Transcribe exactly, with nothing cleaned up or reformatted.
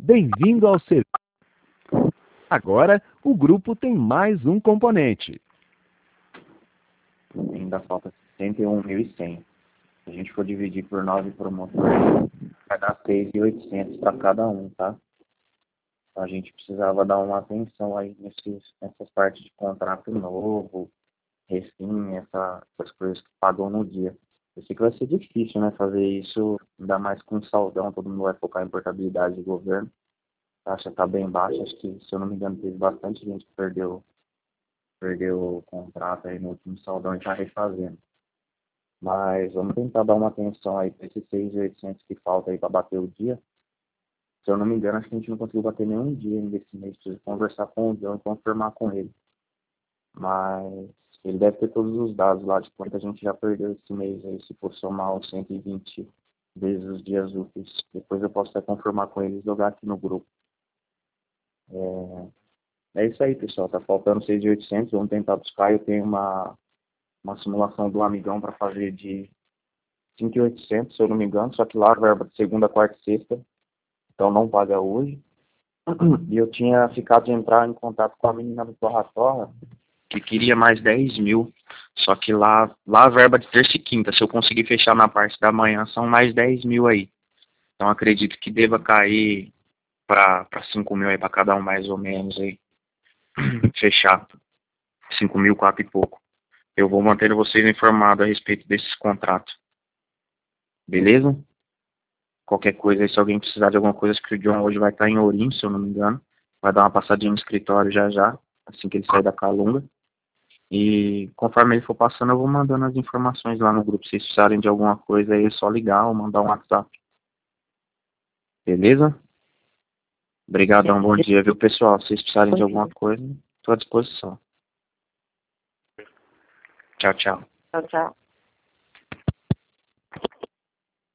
Bem-vindo ao serviço. Agora, o grupo tem mais um componente. Ainda falta sessenta e um mil e cem. Se a gente for dividir por nove promotores, vai dar três mil e oitocentos para cada um, tá? Então a gente precisava dar uma atenção aí nesses, nessas partes de contrato novo, refim, essa, essas coisas que pagam no dia. Eu sei que vai ser difícil, né, fazer isso, ainda mais com saldão, todo mundo vai focar em portabilidade do governo. A taxa está bem baixa, acho que, se eu não me engano, teve bastante gente que perdeu, perdeu o contrato aí no último saldão e está refazendo. Mas vamos tentar dar uma atenção aí para esses seis mil e oitocentos que falta aí para bater o dia. Se eu não me engano, acho que a gente não conseguiu bater nenhum dia ainda esse mês. Preciso conversar com o John e confirmar com ele. Mas ele deve ter todos os dados lá de quanto a gente já perdeu esse mês aí, se for somar os cento e vinte vezes os dias úteis. Depois eu posso até confirmar com ele e jogar aqui no grupo. É, é isso aí, pessoal. Tá faltando seis mil e oitocentos. Vamos tentar buscar. Eu tenho uma, uma simulação do amigão para fazer de cinco mil e oitocentos, se eu não me engano. Só que lá a verba de segunda, quarta e sexta. Então não paga hoje. E eu tinha ficado de entrar em contato com a menina do Torra Torra, que queria mais dez mil. Só que lá, lá a verba de terça e quinta, se eu conseguir fechar na parte da manhã, são mais dez mil aí. Então acredito que deva cair para cinco mil aí para cada um mais ou menos aí. Fechar cinco mil, quatro e pouco. Eu vou manter vocês informados a respeito desses contratos. Beleza? Qualquer coisa aí, se alguém precisar de alguma coisa, acho que o John hoje vai estar em Ourim, se eu não me engano. Vai dar uma passadinha no escritório já já, assim que ele sair da Calunga. E conforme ele for passando, eu vou mandando as informações lá no grupo. Se vocês precisarem de alguma coisa aí, é só ligar ou mandar um WhatsApp. Beleza? Obrigadão, bom dia, viu, pessoal? Se vocês precisarem de alguma coisa, estou à disposição. Tchau, tchau. Tchau, tchau.